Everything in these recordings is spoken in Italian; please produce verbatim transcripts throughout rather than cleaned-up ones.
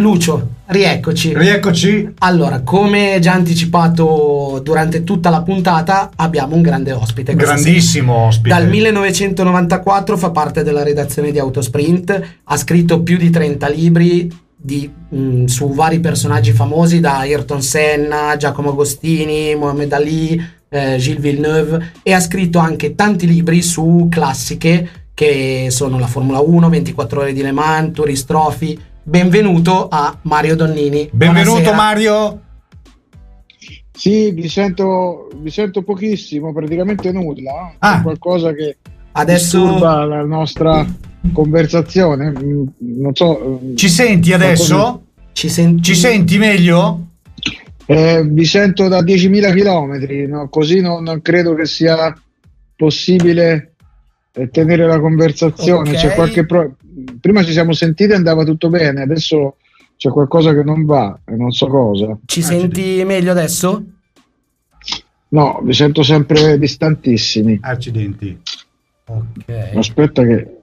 Lucio, rieccoci. Rieccoci. Allora, come già anticipato durante tutta la puntata, abbiamo un grande ospite. Grandissimo sera. ospite. Dal millenovecentonovantaquattro fa parte della redazione di Autosprint, ha scritto più di trenta libri di, mh, su vari personaggi famosi, da Ayrton Senna, Giacomo Agostini, Mohamed Ali, eh, Gilles Villeneuve, e ha scritto anche tanti libri su classiche che sono la Formula uno, ventiquattro ore di Le Mans, Tourist Trophy. Benvenuto a Mario Donnini. Benvenuto. Buonasera. Mario. Sì, vi sento, vi sento pochissimo, praticamente nulla. Ah. C'è qualcosa che adesso disturba la nostra conversazione. Non so. Ci senti adesso? Qualcosa... Ci, senti... Ci senti meglio? Eh, vi sento da diecimila chilometri, no? Così non, non credo che sia possibile tenere la conversazione. Okay. C'è qualche pro... Prima ci siamo sentiti e andava tutto bene, adesso c'è qualcosa che non va e non so cosa. Ci senti meglio adesso? No, vi sento sempre distantissimi. Accidenti. Ok. Aspetta che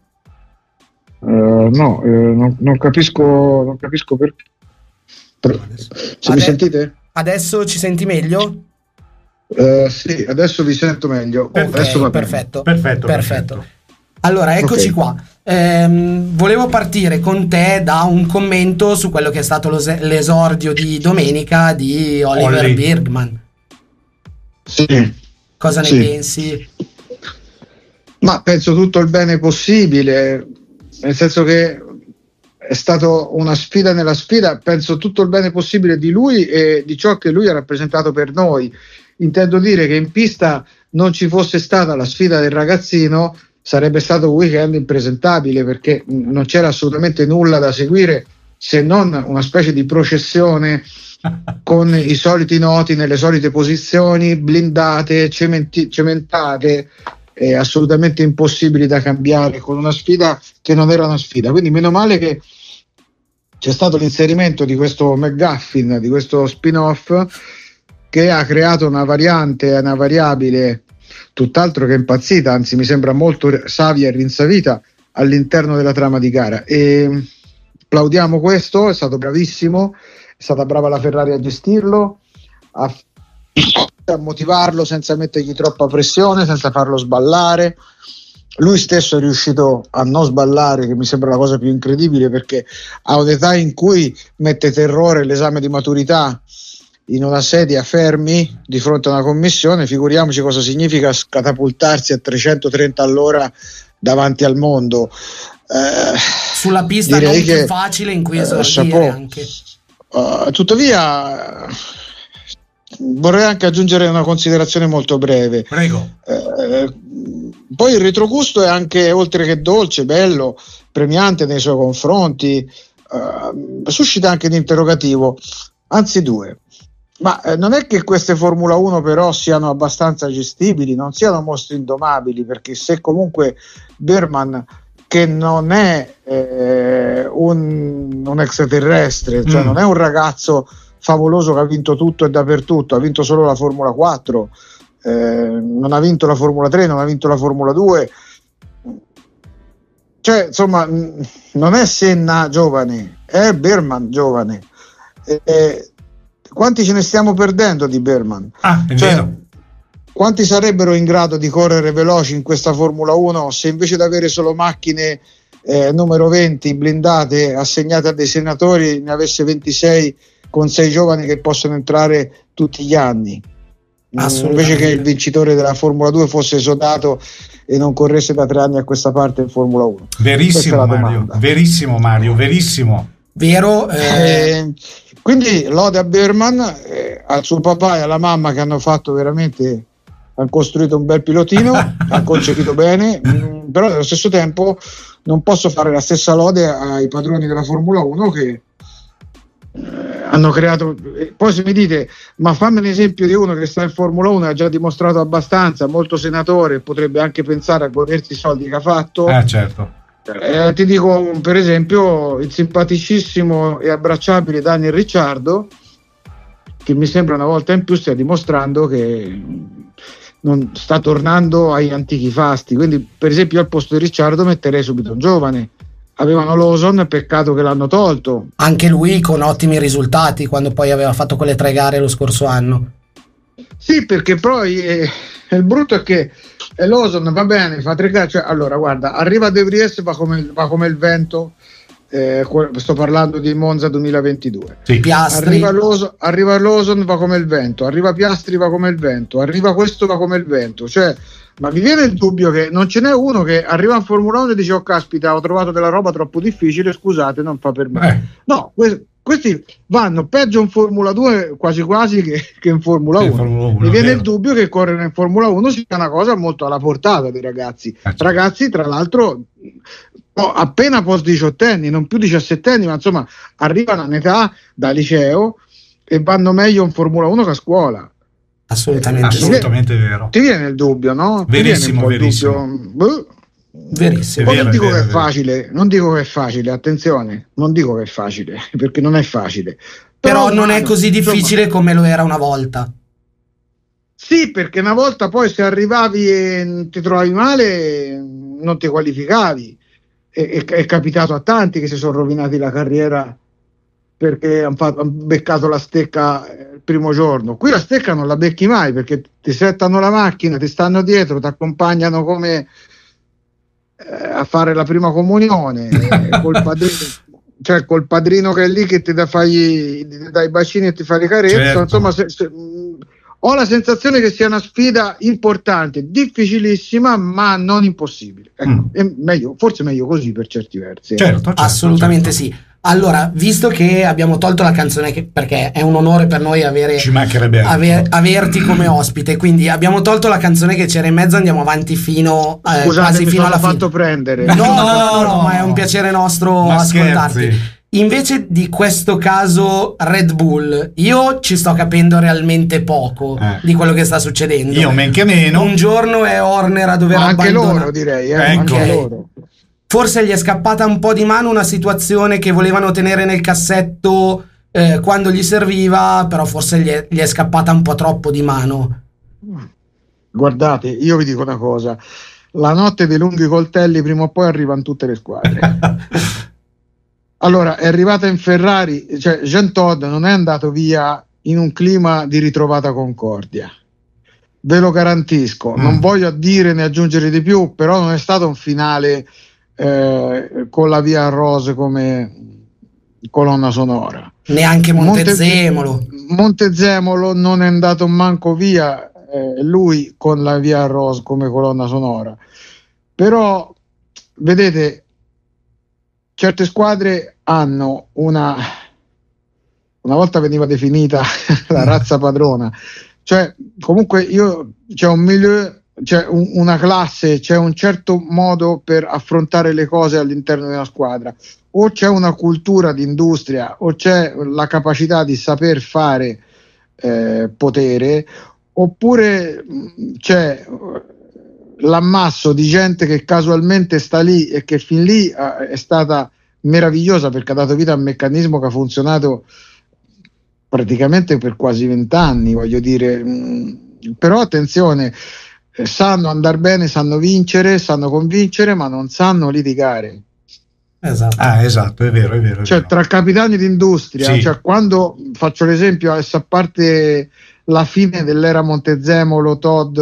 uh, no, eh, non, non capisco non capisco perché. Però, se Ade- mi sentite? Adesso ci senti meglio? Uh, sì, adesso vi sento meglio. Okay, adesso va perfetto, perfetto, perfetto. perfetto. Allora, eccoci Okay. qua. Ehm, volevo partire con te da un commento su quello che è stato lo se- l'esordio di domenica di Oliver Olli. Bergman. Sì. Cosa ne Sì. pensi? Ma penso tutto il bene possibile, nel senso che è stata una sfida nella sfida, penso tutto il bene possibile di lui e di ciò che lui ha rappresentato per noi. Intendo dire che in pista non ci fosse stata la sfida del ragazzino, sarebbe stato un weekend impresentabile, perché non c'era assolutamente nulla da seguire se non una specie di processione con i soliti noti nelle solite posizioni, blindate, cementi- cementate, eh, assolutamente impossibili da cambiare, con una sfida che non era una sfida. Quindi meno male che c'è stato l'inserimento di questo McGuffin, di questo spin-off, che ha creato una variante, una variabile tutt'altro che impazzita, anzi mi sembra molto savia e rinsavita all'interno della trama di gara, e applaudiamo questo, è stato bravissimo, è stata brava la Ferrari a gestirlo, a, a motivarlo senza mettergli troppa pressione, senza farlo sballare. Lui stesso è riuscito a non sballare, che mi sembra la cosa più incredibile, perché a un'età in cui mette terrore l'esame di maturità in una sedia fermi di fronte a una commissione, figuriamoci cosa significa catapultarsi a trecentotrenta all'ora davanti al mondo. Eh, Sulla pista non più che, facile in cui esordire eh, anche. Uh, tuttavia vorrei anche aggiungere una considerazione molto breve. Prego. Eh, poi il retrogusto è anche, oltre che dolce, bello, premiante nei suoi confronti, eh, suscita anche un interrogativo, anzi due. Ma eh, non è che queste Formula uno però siano abbastanza gestibili, non siano mostri indomabili, perché se comunque Bergman, che non è eh, un, un extraterrestre, cioè mm. non è un ragazzo favoloso che ha vinto tutto e dappertutto, ha vinto solo la Formula quattro, eh, non ha vinto la Formula tre, non ha vinto la Formula due, cioè insomma non è Senna giovane, è Bergman giovane. Eh, eh, quanti ce ne stiamo perdendo di Bergman? Ah, è cioè, vero. Quanti sarebbero in grado di correre veloci in questa Formula uno se invece di avere solo macchine eh, numero venti blindate assegnate a dei senatori ne avesse ventisei con sei giovani che possono entrare tutti gli anni, invece che il vincitore della Formula due fosse esodato e non corresse da tre anni a questa parte in Formula uno? Verissimo Mario, verissimo Mario, verissimo. Vero? Eh... Eh, quindi lode a Bergman, eh, al suo papà e alla mamma che hanno fatto veramente, hanno costruito un bel pilotino, hanno concepito bene, mh, però allo stesso tempo non posso fare la stessa lode ai padroni della Formula uno che eh, hanno creato. Poi se mi dite, ma fammi un esempio di uno che sta in Formula uno e ha già dimostrato abbastanza, molto senatore, potrebbe anche pensare a godersi i soldi che ha fatto. Eh certo. Eh, ti dico per esempio il simpaticissimo e abbracciabile Daniel Ricciardo, che mi sembra una volta in più stia dimostrando che non sta tornando ai antichi fasti. Quindi per esempio al posto di Ricciardo metterei subito un giovane, avevano Lawson, peccato che l'hanno tolto. Anche lui con ottimi risultati quando poi aveva fatto quelle tre gare lo scorso anno. Sì, perché poi eh, il brutto è che eh, Lawson va bene, fa tre gare, cioè, allora guarda, arriva De Vries, va come, va come il vento, eh, sto parlando di Monza duemilaventidue. Sì. Piastri. Arriva Lawson, arriva Lawson, va come il vento, arriva Piastri, va come il vento, arriva questo, va come il vento, cioè, ma mi viene il dubbio che non ce n'è uno che arriva in Formula uno e dice: oh caspita, ho trovato della roba troppo difficile, scusate, non fa per me. Eh. No, que- questi vanno peggio in Formula due quasi quasi che, che in Formula uno. Formula uno. Mi viene vero. il dubbio che correre in Formula uno sia una cosa molto alla portata dei ragazzi. Eh, certo. Ragazzi, tra l'altro, oh, appena post diciottenni, non più diciassettenni, ma insomma arrivano a un'età da liceo e vanno meglio in Formula uno che a scuola. Assolutamente, assolutamente ti vero. Ti viene il dubbio, no? Verissimo, verissimo. Dubbio. Verissimo. Poi non dico che è facile, non dico che è facile, attenzione, non dico che è facile, perché non è facile. Però, Però non è così difficile insomma, come lo era una volta. Sì, perché una volta poi se arrivavi e ti trovavi male non ti qualificavi. È, è, è capitato a tanti che si sono rovinati la carriera perché hanno han beccato la stecca il primo giorno. Qui la stecca non la becchi mai perché ti settano la macchina, ti stanno dietro, ti accompagnano come eh, a fare la prima comunione eh, col padrino, cioè col padrino che è lì che ti dà fai, dai bacini e ti fa le carezze. Certo. Insomma, se, se, mh, ho la sensazione che sia una sfida importante, difficilissima, ma non impossibile. Ecco, mm. è meglio, forse meglio così per certi versi. Certo, certo, assolutamente certo. sì. Allora, visto che abbiamo tolto la canzone, che, perché è un onore per noi avere, Ci mancherebbe aver, averti come ospite, quindi abbiamo tolto la canzone che c'era in mezzo, andiamo avanti fino, eh, Scusate, quasi fino alla fine. fatto prendere. No, no, no, no, ma è un piacere nostro ma ascoltarti. Scherzi. Invece di questo caso Red Bull, io ci sto capendo realmente poco eh. di quello che sta succedendo. Io men che meno. Un giorno è Horner a dover ma anche abbandonare. loro direi, eh, ecco. anche loro. Forse gli è scappata un po' di mano una situazione che volevano tenere nel cassetto eh, quando gli serviva, però forse gli è, gli è scappata un po' troppo di mano. Guardate, io vi dico una cosa, la notte dei lunghi coltelli prima o poi arrivano tutte le squadre. Allora, è arrivata in Ferrari, cioè Jean Todt non è andato via in un clima di ritrovata concordia. Ve lo garantisco, mm. non voglio dire né aggiungere di più, però non è stato un finale Eh, con la Via Rose come colonna sonora. Neanche Montezemolo. Monte, Montezemolo non è andato manco via eh, lui con la Via Rose come colonna sonora. Però vedete, certe squadre hanno una una volta veniva definita la razza padrona, cioè comunque io c'è un milieu, c'è un, una classe, c'è un certo modo per affrontare le cose all'interno di una squadra, o c'è una cultura di industria o c'è la capacità di saper fare eh, potere, oppure c'è l'ammasso di gente che casualmente sta lì e che fin lì eh, è stata meravigliosa perché ha dato vita a un meccanismo che ha funzionato praticamente per quasi vent'anni, voglio dire. Però attenzione, sanno andare bene, sanno vincere, sanno convincere, ma non sanno litigare. Esatto. Ah, esatto, è vero, è vero. È cioè, vero. Tra capitani d'industria, sì. Cioè, quando faccio l'esempio, adesso a parte la fine dell'era Montezemolo, Todd,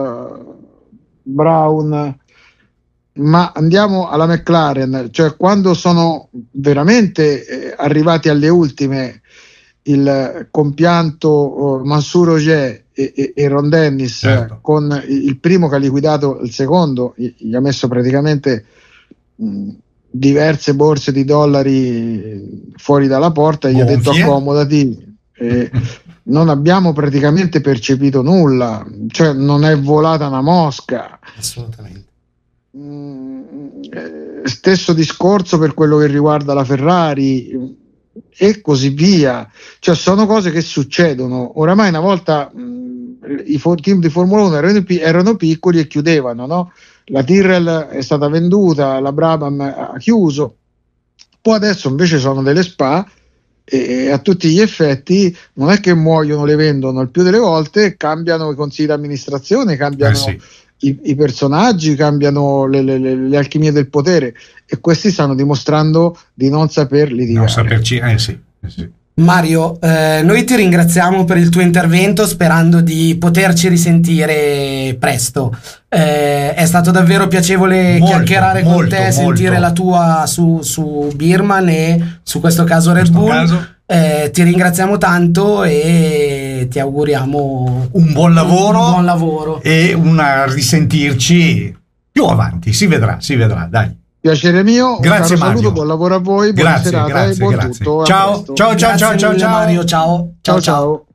Brown, ma andiamo alla McLaren, cioè quando sono veramente eh, arrivati alle ultime, il compianto uh, Mansour Ogier e, e, e Ron Dennis, certo. Con il primo che ha liquidato il secondo, gli ha messo praticamente mh, diverse borse di dollari fuori dalla porta e gli ha detto accomodati. Eh, non abbiamo praticamente percepito nulla, cioè non è volata una mosca. Assolutamente. Mm, eh, stesso discorso per quello che riguarda la Ferrari e così via, cioè sono cose che succedono oramai. Una volta mh, i for- team di Formula uno erano, erano piccoli e chiudevano, no? La Tyrrell è stata venduta, la Brabham ha chiuso, poi adesso invece sono delle SPA e a tutti gli effetti non è che muoiono, le vendono, il più delle volte cambiano i consigli di amministrazione, cambiano eh sì. i, i personaggi, cambiano le, le, le, le alchimie del potere, e questi stanno dimostrando di non saperli dire. Non saperci, eh sì, eh sì. Mario, eh, noi ti ringraziamo per il tuo intervento, sperando di poterci risentire presto. Eh, è stato davvero piacevole molto, chiacchierare molto, con te, molto. Sentire la tua su, su Beerman e su questo caso Red questo Bull. Caso. Eh, ti ringraziamo tanto e ti auguriamo un buon lavoro, un buon lavoro. E una risentirci più avanti. Si vedrà, si vedrà, dai. Piacere mio, grazie un Mario. Saluto, buon lavoro a voi, buona grazie, serata grazie, e buon grazie. tutto. Ciao, ciao, ciao, ciao, ciao, ciao, Mario, ciao, ciao, ciao. ciao. ciao.